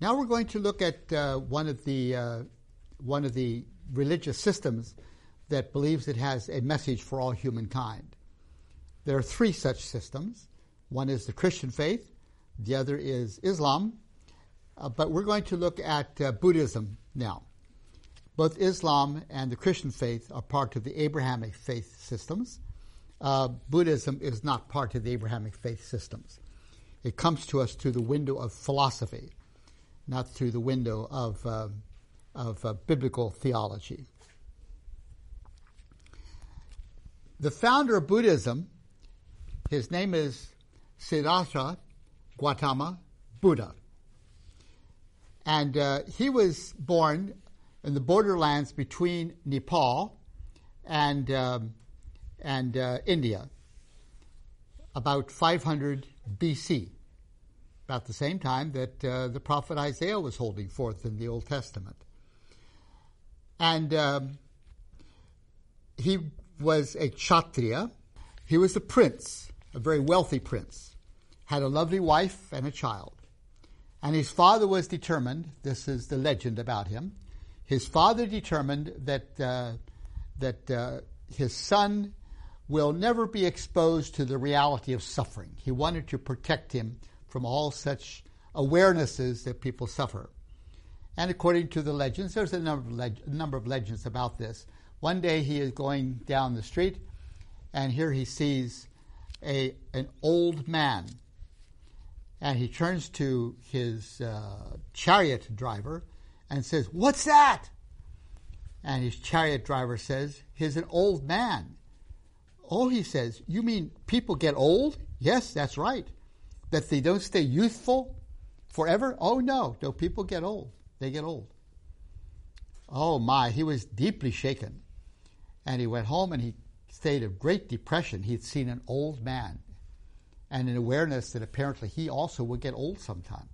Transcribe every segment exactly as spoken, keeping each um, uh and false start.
Now we're going to look at uh, one of the uh, one of the religious systems that believes it has a message for all humankind. There are three such systems. One is the Christian faith, the other is Islam, uh, but we're going to look at uh, Buddhism now. Both Islam and the Christian faith are part of the Abrahamic faith systems. Uh, Buddhism is not part of the Abrahamic faith systems. It comes to us through the window of philosophy, not through the window of, uh, of uh, biblical theology. The founder of Buddhism, his name is Siddhartha Gautama Buddha. And uh, he was born in the borderlands between Nepal and, um, and uh, India, about five hundred B C, about the same time that uh, the prophet Isaiah was holding forth in the Old Testament. And um, he was a Kshatriya. He was a prince, a very wealthy prince, had a lovely wife and a child. And his father was determined, this is the legend about him, his father determined that, uh, that uh, his son will never be exposed to the reality of suffering. He wanted to protect him from all such awarenesses that people suffer. And according to the legends, there's a number of, leg- a number of legends about this. One day he is going down the street, and here he sees a an old man. And he turns to his uh, chariot driver and says, "What's that?" And his chariot driver says, "He's an old man." "Oh," he says, "you mean people get old?" "Yes, that's right." "That they don't stay youthful forever?" "Oh, no, no, people get old. They get old." Oh, my, he was deeply shaken. And he went home and he stayed in great depression. He had seen an old man and an awareness that apparently he also would get old sometime.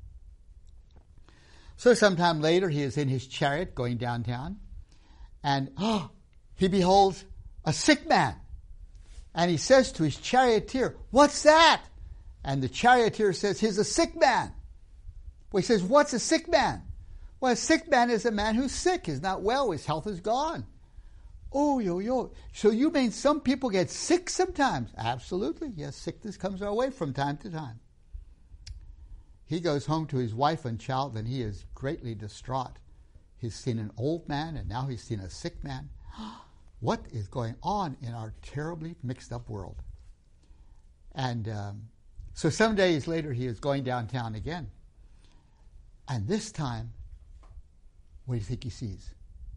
So sometime later, he is in his chariot going downtown, and oh, he beholds a sick man. And he says to his charioteer, "What's that?" And the charioteer says, "He's a sick man." Well, he says, "What's a sick man?" "Well, a sick man is a man who's sick, is not well, his health is gone." "Oh, yo, yo. So you mean some people get sick sometimes?" "Absolutely. Yes, sickness comes our way from time to time." He goes home to his wife and child, and he is greatly distraught. He's seen an old man, and now he's seen a sick man. What is going on in our terribly mixed up world? And um, so some days later, he is going downtown again. And this time, what do you think he sees?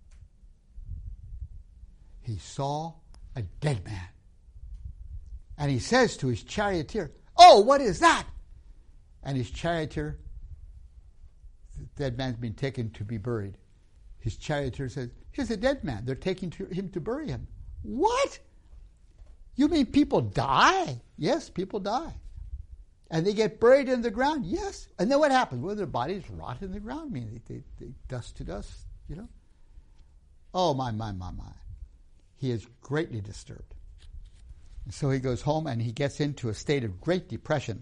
He saw a dead man. And he says to his charioteer, "Oh, what is that?" And his charioteer, the dead man's been taken to be buried. His charioteer says, "He's a dead man. They're taking to him to bury him." "What? You mean people die?" "Yes, people die. And they get buried in the ground?" "Yes." "And then what happens?" "Well, their bodies rot in the ground. I mean, they, they, they dust to dust, you know." Oh, my, my, my, my. He is greatly disturbed. And so he goes home and he gets into a state of great depression.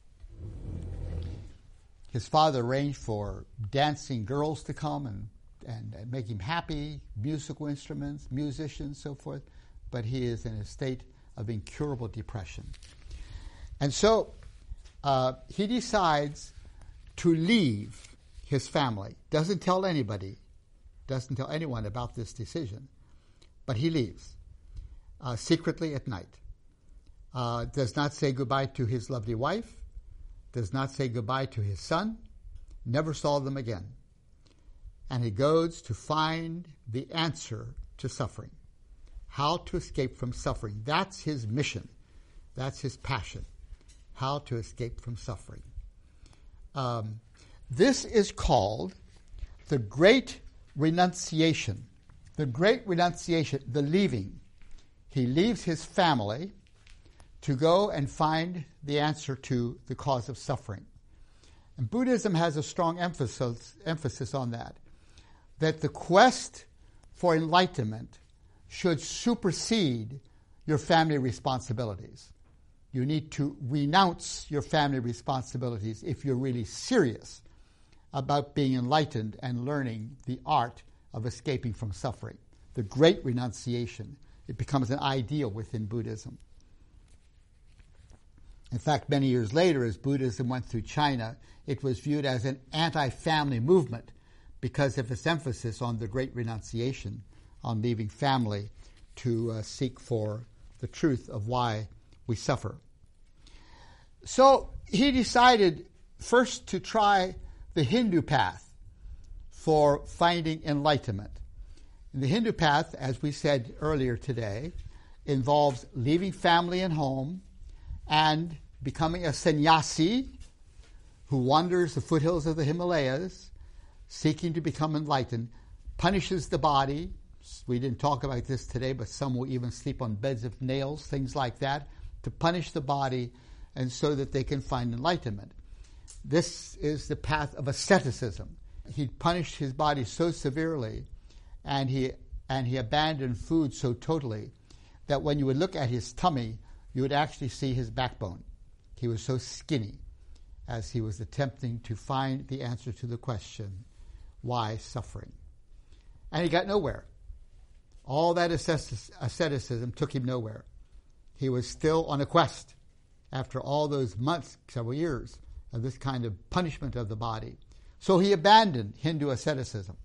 His father arranged for dancing girls to come and, and, and make him happy, musical instruments, musicians, so forth. But he is in a state of incurable depression. And so uh, he decides to leave his family. Doesn't tell anybody, doesn't tell anyone about this decision. But he leaves uh, secretly at night. Uh, does not say goodbye to his lovely wife. Does not say goodbye to his son. Never saw them again. And he goes to find the answer to suffering. How to escape from suffering. That's his mission. That's his passion. How to escape from suffering. Um, this is called the Great Renunciation. The Great Renunciation, the leaving. He leaves his family to go and find the answer to the cause of suffering. And Buddhism has a strong emphasis, emphasis on that, that the quest for enlightenment should supersede your family responsibilities. You need to renounce your family responsibilities if you're really serious about being enlightened and learning the art of escaping from suffering. The great renunciation. It becomes an ideal within Buddhism. In fact, many years later, as Buddhism went through China, it was viewed as an anti-family movement because of its emphasis on the great renunciation, on leaving family to uh, seek for the truth of why we suffer. So he decided first to try the Hindu path for finding enlightenment. And the Hindu path, as we said earlier today, involves leaving family and home and becoming a sannyasi who wanders the foothills of the Himalayas, seeking to become enlightened, punishes the body. We didn't talk about this today, but some will even sleep on beds of nails, things like that, to punish the body and so that they can find enlightenment. This is the path of asceticism. He punished his body so severely and he and he abandoned food so totally that when you would look at his tummy, you would actually see his backbone. He was so skinny as he was attempting to find the answer to the question, why suffering? And he got nowhere. All that asceticism took him nowhere. He was still on a quest after all those months, several years, of this kind of punishment of the body. So he abandoned Hindu asceticism.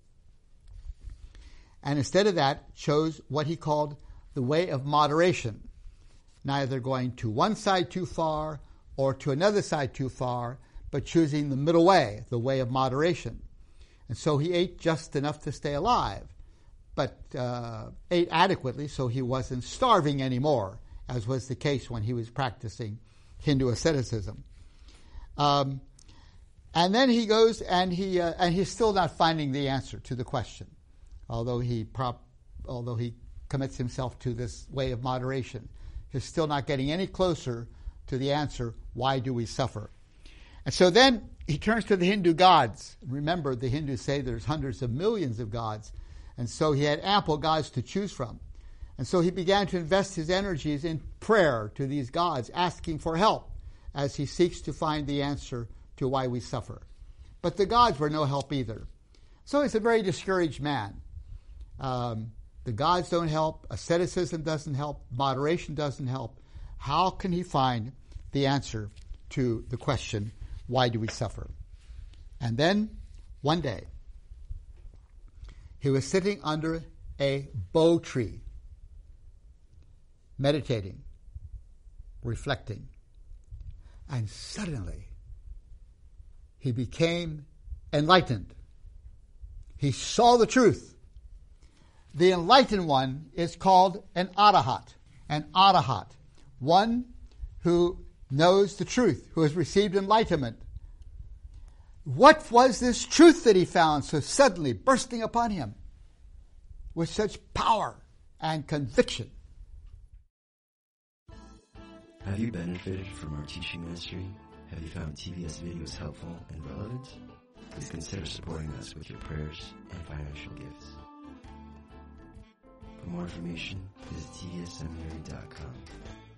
And instead of that, chose what he called the way of moderation, neither going to one side too far or to another side too far, but choosing the middle way, the way of moderation. And so he ate just enough to stay alive, but uh, ate adequately so he wasn't starving anymore, as was the case when he was practicing Hindu asceticism. Um, and then he goes and he uh, and he's still not finding the answer to the question, although he prop, although he commits himself to this way of moderation. He's still not getting any closer to the answer, why do we suffer? And so then he turns to the Hindu gods. Remember, the Hindus say there's hundreds of millions of gods, and so he had ample gods to choose from. And so he began to invest his energies in prayer to these gods, asking for help as he seeks to find the answer to why we suffer. But the gods were no help either. So he's a very discouraged man. Um, the gods don't help, asceticism doesn't help, moderation doesn't help. How can he find the answer to the question, why do we suffer? And then, one day, he was sitting under a bo tree, meditating, reflecting, and suddenly he became enlightened. He saw the truth. The enlightened one is called an arahat, an arahat, one who knows the truth, who has received enlightenment. What was this truth that he found so suddenly bursting upon him with such power and conviction? Have you benefited from our teaching ministry? Have you found T V S videos helpful and relevant? Please consider supporting us with your prayers and financial gifts. For more information, visit T V S seminary dot com.